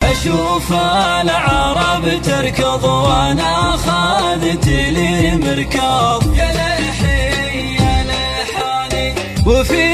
أشوف العرب تركض وأنا أخذت لي مركض، يا لحي يا لحالي وفي